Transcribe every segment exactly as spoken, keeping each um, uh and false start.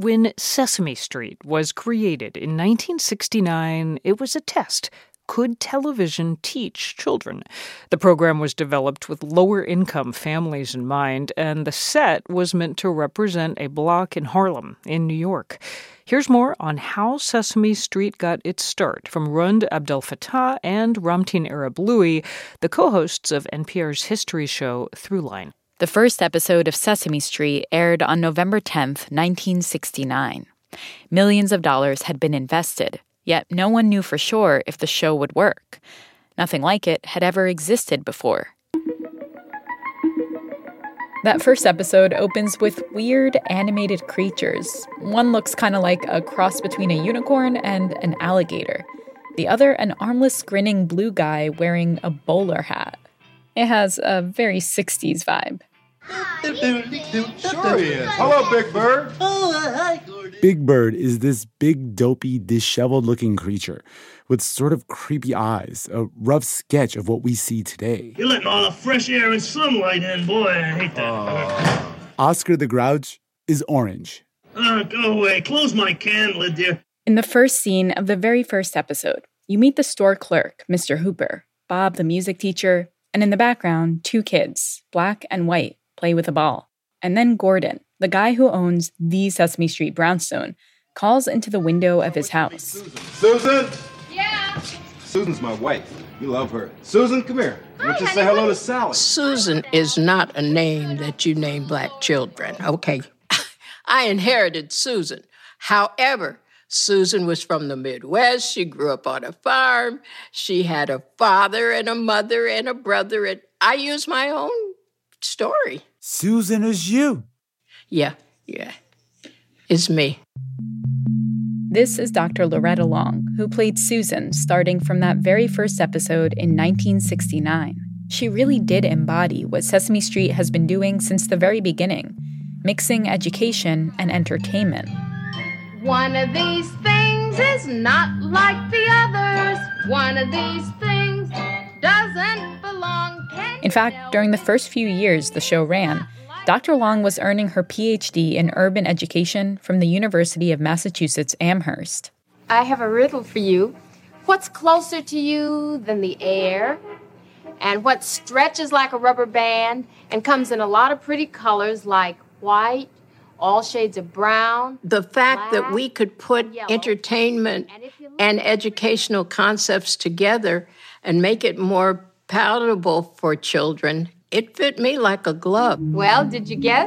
When Sesame Street was created in nineteen sixty-nine, it was a test. Could television teach children? The program was developed with lower-income families in mind, and the set was meant to represent a block in Harlem, in New York. Here's more on how Sesame Street got its start from Rund Abdelfatah and Ramtin Arablouei, the co-hosts of N P R's history show Throughline. The first episode of Sesame Street aired on November tenth, nineteen sixty-nine. Millions of dollars had been invested, yet no one knew for sure if the show would work. Nothing like it had ever existed before. That first episode opens with weird animated creatures. One looks kind of like a cross between a unicorn and an alligator. The other, an armless, grinning blue guy wearing a bowler hat. It has a very sixties vibe. Sure he is. Hello, Big Bird. Oh, hi, Gordon. Big Bird is this big, dopey, disheveled-looking creature with sort of creepy eyes, a rough sketch of what we see today. You're letting all the fresh air and sunlight in, boy. I hate that. Uh, Oscar the Grouch is orange. Uh, go away. Close my can lid, dear. In the first scene of the very first episode, you meet the store clerk, Mister Hooper, Bob the music teacher, and in the background, two kids, black and white, play with a ball. And then Gordon, the guy who owns the Sesame Street brownstone, calls into the window of his house. Susan? Yeah? Susan's my wife. You love her. Susan, come here. Why don't you say hello to Sally? Susan is not a name that you name black children, okay? I inherited Susan. However, Susan was from the Midwest. She grew up on a farm. She had a father and a mother and a brother, and I use my own story. Susan is you. Yeah, yeah. It's me. This is Doctor Loretta Long, who played Susan starting from that very first episode in nineteen sixty-nine. She really did embody what Sesame Street has been doing since the very beginning, mixing education and entertainment. One of these things is not like the others. One of these things doesn't belong. In fact, during the first few years the show ran, Doctor Long was earning her P H D in urban education from the University of Massachusetts Amherst. I have a riddle for you. What's closer to you than the air? And what stretches like a rubber band and comes in a lot of pretty colors like white, all shades of brown? The fact black, that we could put yellow, entertainment and if you look- and educational concepts together and make it more palatable for children, it fit me like a glove. Well, did you guess?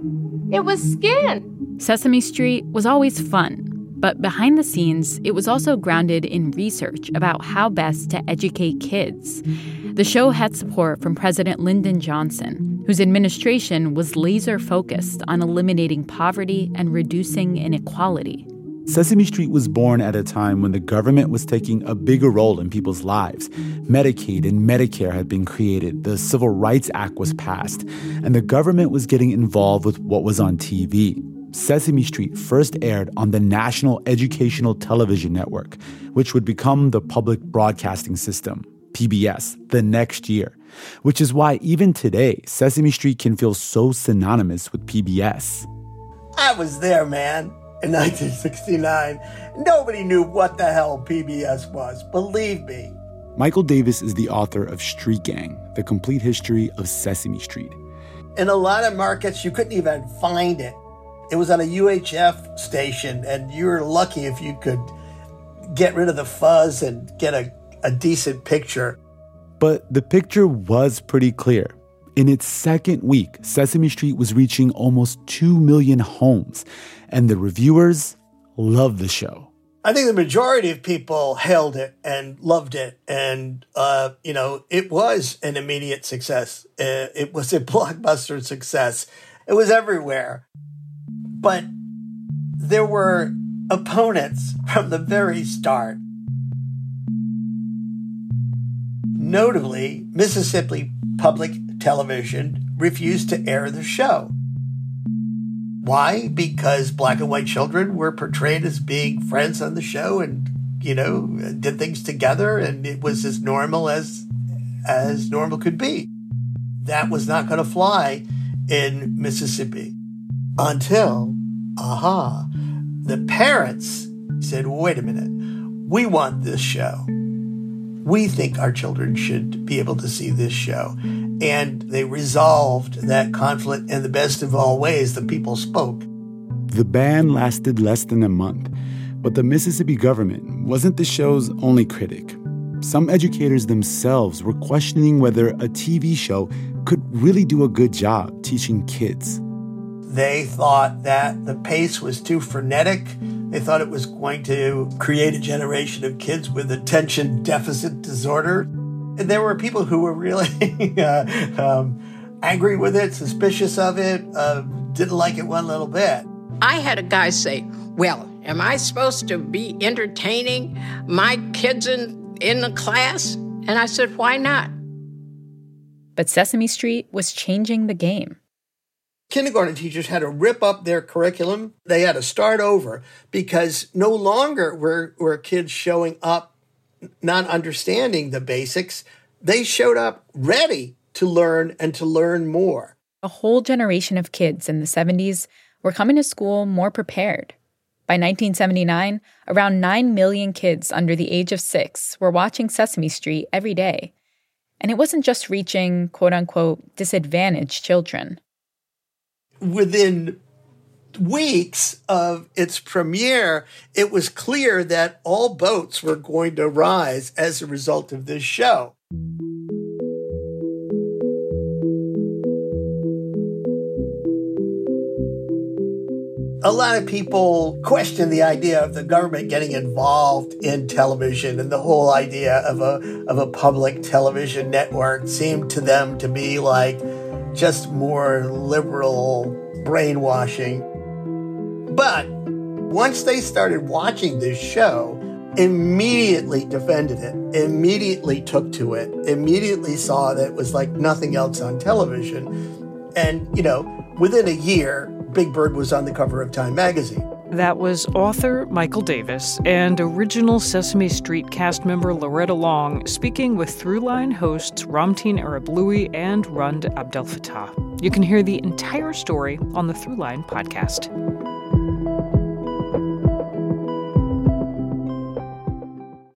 It was skin. Sesame Street was always fun, but behind the scenes, it was also grounded in research about how best to educate kids. The show had support from President Lyndon Johnson, whose administration was laser-focused on eliminating poverty and reducing inequality. Sesame Street was born at a time when the government was taking a bigger role in people's lives. Medicaid and Medicare had been created, the Civil Rights Act was passed, and the government was getting involved with what was on T V. Sesame Street first aired on the National Educational Television Network, which would become the Public Broadcasting System, P B S, the next year, which is why even today, Sesame Street can feel so synonymous with P B S. I was there, man. In nineteen sixty-nine, nobody knew what the hell P B S was, believe me. Michael Davis is the author of Street Gang, The Complete History of Sesame Street. In a lot of markets, you couldn't even find it. It was on a U H F station, and you were lucky if you could get rid of the fuzz and get a, a decent picture. But the picture was pretty clear. In its second week, Sesame Street was reaching almost two million homes, and the reviewers loved the show. I think the majority of people hailed it and loved it, and, uh, you know, it was an immediate success. Uh, it was a blockbuster success. It was everywhere. But there were opponents from the very start. Notably, Mississippi Public Television refused to air the show. Why? Because black and white children were portrayed as being friends on the show and, you know, did things together, and it was as normal as as normal could be. That was not going to fly in Mississippi until aha. The parents said, wait a minute, we want this show. We think our children should be able to see this show. And they resolved that conflict in the best of all ways. The people spoke. The ban lasted less than a month, but the Mississippi government wasn't the show's only critic. Some educators themselves were questioning whether a T V show could really do a good job teaching kids. They thought that the pace was too frenetic. They thought it was going to create a generation of kids with attention deficit disorder. And there were people who were really uh, um, angry with it, suspicious of it, uh, didn't like it one little bit. I had a guy say, well, am I supposed to be entertaining my kids in, in the class? And I said, why not? But Sesame Street was changing the game. Kindergarten teachers had to rip up their curriculum. They had to start over because no longer were, were kids showing up not understanding the basics. They showed up ready to learn and to learn more. A whole generation of kids in the seventies were coming to school more prepared. By nineteen seventy-nine, around nine million kids under the age of six were watching Sesame Street every day. And it wasn't just reaching, quote-unquote, disadvantaged children. Within weeks of its premiere, it was clear that all boats were going to rise as a result of this show. A lot of people question the idea of the government getting involved in television, and the whole idea of a of a public television network seemed to them to be like just more liberal brainwashing. But once they started watching this show, immediately defended it, immediately took to it, immediately saw that it was like nothing else on television. And, you know, within a year, Big Bird was on the cover of Time magazine. That was author Michael Davis and original Sesame Street cast member Loretta Long speaking with Throughline hosts Ramtin Arablouei and Rund Abdelfatah. You can hear the entire story on the Throughline podcast.